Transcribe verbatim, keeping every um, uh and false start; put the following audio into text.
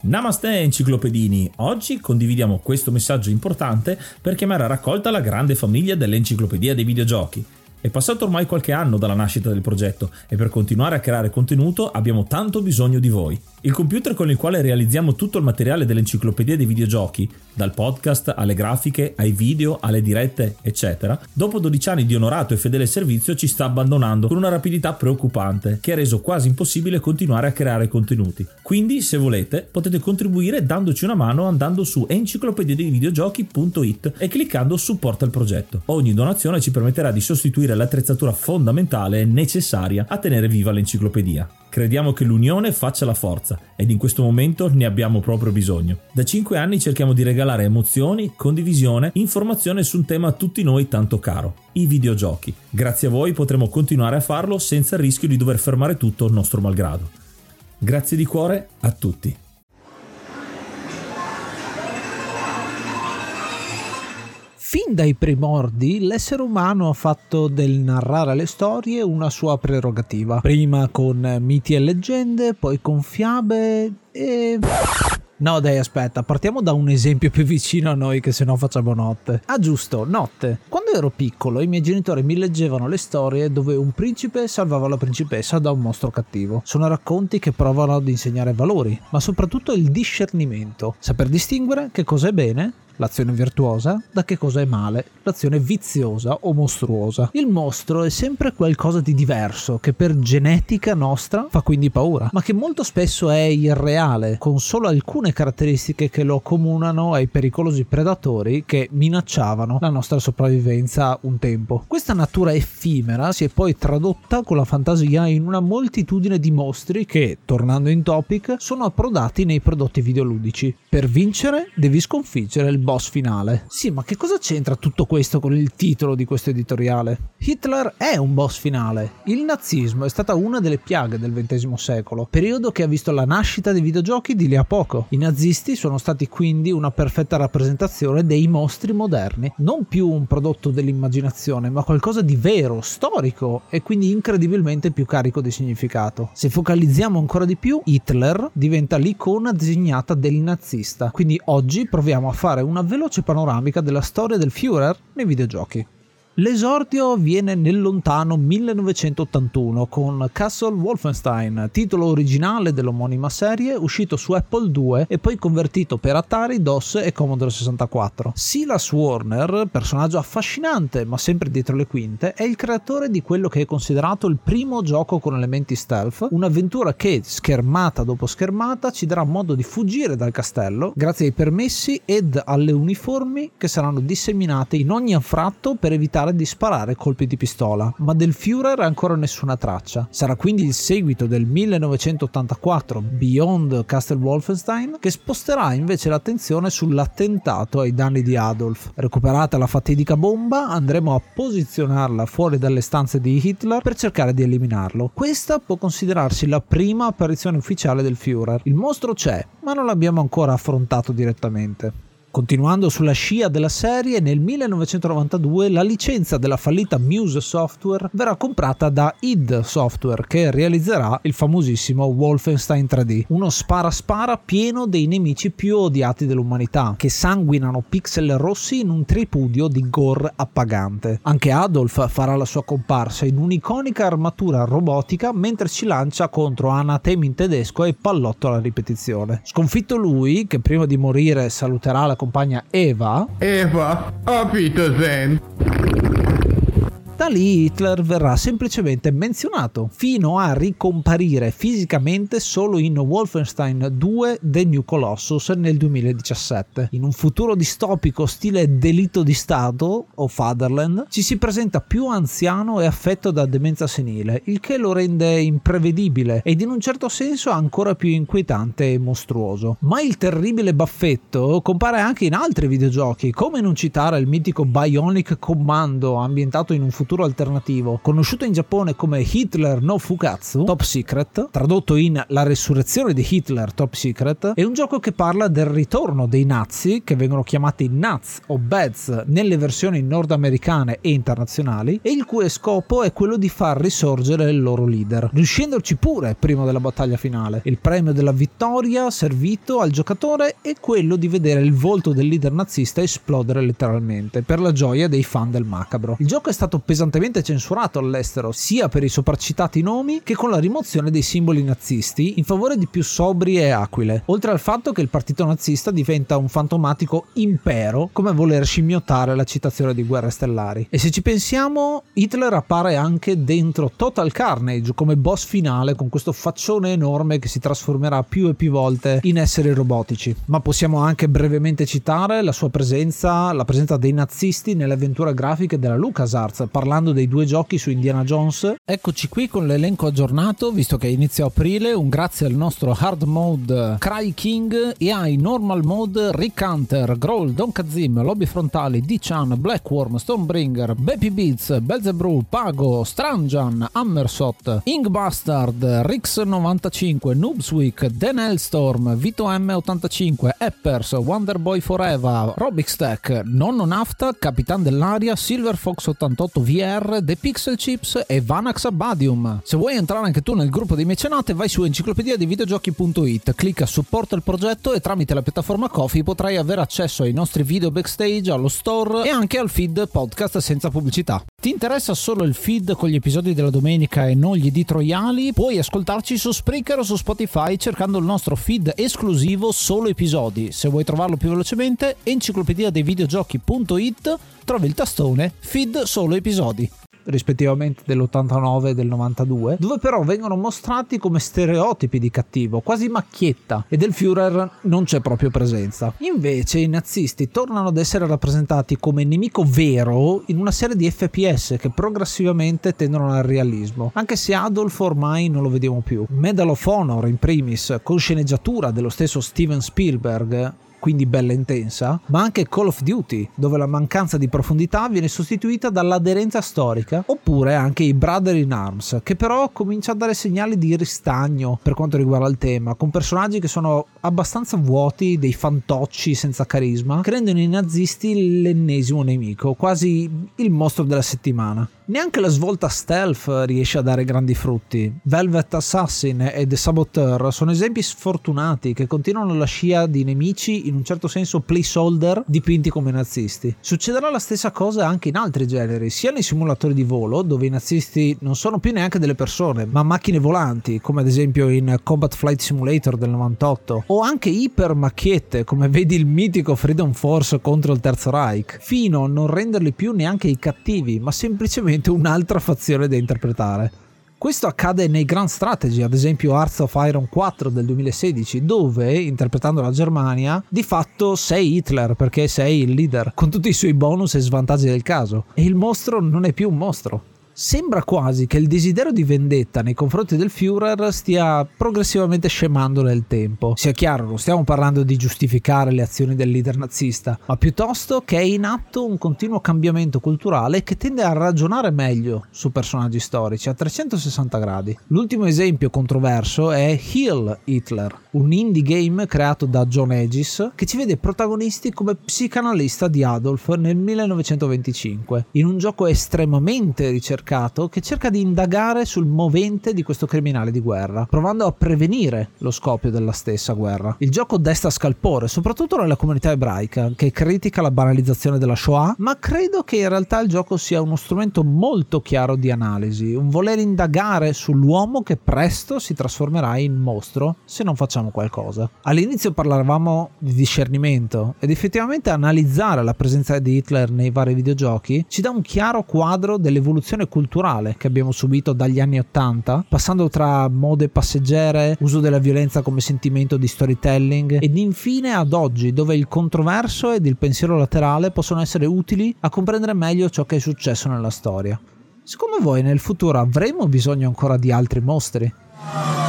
Namaste enciclopedini, oggi condividiamo questo messaggio importante per chiamare a raccolta la grande famiglia dell'enciclopedia dei videogiochi. È passato ormai qualche anno dalla nascita del progetto e per continuare a creare contenuto abbiamo tanto bisogno di voi. Il computer con il quale realizziamo tutto il materiale dell'enciclopedia dei videogiochi, dal podcast alle grafiche, ai video, alle dirette, eccetera, dopo dodici anni di onorato e fedele servizio ci sta abbandonando con una rapidità preoccupante che ha reso quasi impossibile continuare a creare contenuti. Quindi, se volete, potete contribuire dandoci una mano andando su enciclopedia dei videogiochi punto it e cliccando supporta il progetto. Ogni donazione ci permetterà di sostituire l'attrezzatura fondamentale e necessaria a tenere viva l'enciclopedia. Crediamo che l'unione faccia la forza ed in questo momento ne abbiamo proprio bisogno. Da cinque anni cerchiamo di regalare emozioni, condivisione, informazione su un tema a tutti noi tanto caro, i videogiochi. Grazie a voi potremo continuare a farlo senza il rischio di dover fermare tutto il nostro malgrado. Grazie di cuore a tutti. Fin dai primordi l'essere umano ha fatto del narrare le storie una sua prerogativa, prima con miti e leggende, poi con fiabe e... No dai, aspetta, partiamo da un esempio più vicino a noi che se no facciamo notte. Ah giusto, notte. Quando ero piccolo i miei genitori mi leggevano le storie dove un principe salvava la principessa da un mostro cattivo. Sono racconti che provano ad insegnare valori, ma soprattutto il discernimento, saper distinguere che cosa è bene, l'azione virtuosa, da che cosa è male, l'azione viziosa o mostruosa. Il mostro è sempre qualcosa di diverso che per genetica nostra fa quindi paura, ma che molto spesso è irreale, con solo alcune caratteristiche che lo accomunano ai pericolosi predatori che minacciavano la nostra sopravvivenza un tempo. Questa natura effimera si è poi tradotta con la fantasia in una moltitudine di mostri che, tornando in topic, sono approdati nei prodotti videoludici. Per vincere devi sconfiggere il boss finale. Sì, ma che cosa c'entra tutto questo con il titolo di questo editoriale? Hitler è un boss finale. Il nazismo è stata una delle piaghe del ventesimo secolo, periodo che ha visto la nascita dei videogiochi di lì a poco. I nazisti sono stati quindi una perfetta rappresentazione dei mostri moderni, non più un prodotto dell'immaginazione, ma qualcosa di vero, storico e quindi incredibilmente più carico di significato. Se focalizziamo ancora di più, Hitler diventa l'icona designata del nazista. Quindi oggi proviamo a fare una veloce panoramica della storia del Führer nei videogiochi. L'esordio viene nel lontano millenovecentottantuno con Castle Wolfenstein, titolo originale dell'omonima serie uscito su Apple due e poi convertito per Atari, DOS e Commodore sessantaquattro. Silas Warner, personaggio affascinante ma sempre dietro le quinte, è il creatore di quello che è considerato il primo gioco con elementi stealth, un'avventura che, schermata dopo schermata, ci darà modo di fuggire dal castello grazie ai permessi ed alle uniformi che saranno disseminate in ogni anfratto per evitare di sparare colpi di pistola, ma del Führer ancora nessuna traccia. Sarà quindi il seguito del millenovecentottantaquattro Beyond Castle Wolfenstein che sposterà invece l'attenzione sull'attentato ai danni di Adolf. Recuperata la fatidica bomba, andremo a posizionarla fuori dalle stanze di Hitler per cercare di eliminarlo. Questa può considerarsi la prima apparizione ufficiale del Führer. Il mostro c'è, ma non l'abbiamo ancora affrontato direttamente. Continuando sulla scia della serie, nel millenovecentonovantadue la licenza della fallita Muse Software verrà comprata da id Software, che realizzerà il famosissimo Wolfenstein tre D, uno spara-spara pieno dei nemici più odiati dell'umanità, che sanguinano pixel rossi in un tripudio di gore appagante. Anche Adolf farà la sua comparsa in un'iconica armatura robotica mentre ci lancia contro anatemi in tedesco e pallotto alla ripetizione. Sconfitto lui, che prima di morire saluterà la compagna Eva Eva, auf Wiedersehen. Da lì Hitler verrà semplicemente menzionato, fino a ricomparire fisicamente solo in Wolfenstein due The New Colossus nel duemiladiciassette. In un futuro distopico stile Delitto di Stato o Fatherland, ci si presenta più anziano e affetto da demenza senile, il che lo rende imprevedibile ed in un certo senso ancora più inquietante e mostruoso. Ma il terribile baffetto compare anche in altri videogiochi, come non citare il mitico Bionic Commando ambientato in un futuro futuro alternativo, conosciuto in Giappone come Hitler no Fukatsu, Top Secret, tradotto in La resurrezione di Hitler Top Secret, è un gioco che parla del ritorno dei nazi, che vengono chiamati Nats o Beds nelle versioni nordamericane e internazionali, e il cui scopo è quello di far risorgere il loro leader, riuscendoci pure prima della battaglia finale. Il premio della vittoria servito al giocatore è quello di vedere il volto del leader nazista esplodere letteralmente, per la gioia dei fan del macabro. Il gioco è stato pesantemente censurato all'estero, sia per i sopracitati nomi che con la rimozione dei simboli nazisti in favore di più sobrie aquile, oltre al fatto che il partito nazista diventa un fantomatico impero, come voler scimmiottare la citazione di Guerre Stellari. E se ci pensiamo, Hitler appare anche dentro Total Carnage come boss finale, con questo faccione enorme che si trasformerà più e più volte in esseri robotici. Ma possiamo anche brevemente citare la sua presenza, la presenza dei nazisti nelle avventure grafiche della LucasArts, parlando dei due giochi su Indiana Jones. Eccoci qui con l'elenco aggiornato, visto che inizia aprile. Un grazie al nostro hard mode Cry King e ai normal mode Rick Hunter, Growl, Don Kazim, Lobby Frontali, D-Chan, Blackworm, Stonebringer, Baby Beats, Belzebrew, Pago, Stranjan, Hammersot, Ingbastard, Rix novantacinque, Noobsweek, Dan Hellstorm, Vito M ottantacinque, Eppers, Wonderboy Forever, Robixtech, Nonno Nafta, Capitan dell'Aria, Silver Fox ottantotto V R, The Pixel Chips e Vanax Abadium. Se vuoi entrare anche tu nel gruppo dei mecenate, vai su enciclopedia dei videogiochi punto it, clicca supporta il progetto e tramite la piattaforma Ko-fi potrai avere accesso ai nostri video backstage, allo store e anche al feed podcast senza pubblicità. Ti interessa solo il feed con gli episodi della domenica e non gli editoriali? Puoi ascoltarci su Spreaker o su Spotify cercando il nostro feed esclusivo Solo Episodi. Se vuoi trovarlo più velocemente, enciclopedia dei videogiochi punto it, trovi il tastone Feed Solo Episodi, rispettivamente dell'ottantanove e del novantadue, dove però vengono mostrati come stereotipi di cattivo, quasi macchietta, e del Führer non c'è proprio presenza. Invece i nazisti tornano ad essere rappresentati come nemico vero in una serie di F P S che progressivamente tendono al realismo, anche se Adolf ormai non lo vediamo più. Medal of Honor in primis, con sceneggiatura dello stesso Steven Spielberg, quindi bella intensa, ma anche Call of Duty, dove la mancanza di profondità viene sostituita dall'aderenza storica, oppure anche i Brother in Arms, che però comincia a dare segnali di ristagno per quanto riguarda il tema, con personaggi che sono abbastanza vuoti, dei fantocci senza carisma, che rendono i nazisti l'ennesimo nemico, quasi il mostro della settimana. Neanche la svolta stealth riesce a dare grandi frutti. Velvet Assassin e The Saboteur sono esempi sfortunati che continuano la scia di nemici in un certo senso placeholder dipinti come nazisti. Succederà la stessa cosa anche in altri generi, sia nei simulatori di volo, dove i nazisti non sono più neanche delle persone, ma macchine volanti, come ad esempio in Combat Flight Simulator del novantotto, o anche iper macchiette, come vedi il mitico Freedom Force contro il Terzo Reich, fino a non renderli più neanche i cattivi, ma semplicemente un'altra fazione da interpretare. Questo accade nei Grand Strategy, ad esempio Hearts of Iron quattro del duemilasedici, dove, interpretando la Germania, di fatto sei Hitler perché sei il leader, con tutti i suoi bonus e svantaggi del caso, e il mostro non è più un mostro. Sembra quasi che il desiderio di vendetta nei confronti del Führer stia progressivamente scemando nel tempo. Sia chiaro, non stiamo parlando di giustificare le azioni del leader nazista, ma piuttosto che è in atto un continuo cambiamento culturale che tende a ragionare meglio su personaggi storici a trecentosessanta gradi. L'ultimo esempio controverso è Heal Hitler, un indie game creato da John Aegis che ci vede protagonisti come psicanalista di Adolf nel millenovecentoventicinque, in un gioco estremamente ricercato che cerca di indagare sul movente di questo criminale di guerra, provando a prevenire lo scoppio della stessa guerra. Il gioco desta scalpore, soprattutto nella comunità ebraica, che critica la banalizzazione della Shoah, ma credo che in realtà il gioco sia uno strumento molto chiaro di analisi, un voler indagare sull'uomo che presto si trasformerà in mostro se non facciamo qualcosa. All'inizio parlavamo di discernimento, ed effettivamente analizzare la presenza di Hitler nei vari videogiochi ci dà un chiaro quadro dell'evoluzione culturale che abbiamo subito dagli anni ottanta, passando tra mode passeggere, uso della violenza come sentimento di storytelling, ed infine ad oggi, dove il controverso ed il pensiero laterale possono essere utili a comprendere meglio ciò che è successo nella storia. Secondo voi nel futuro avremo bisogno ancora di altri mostri?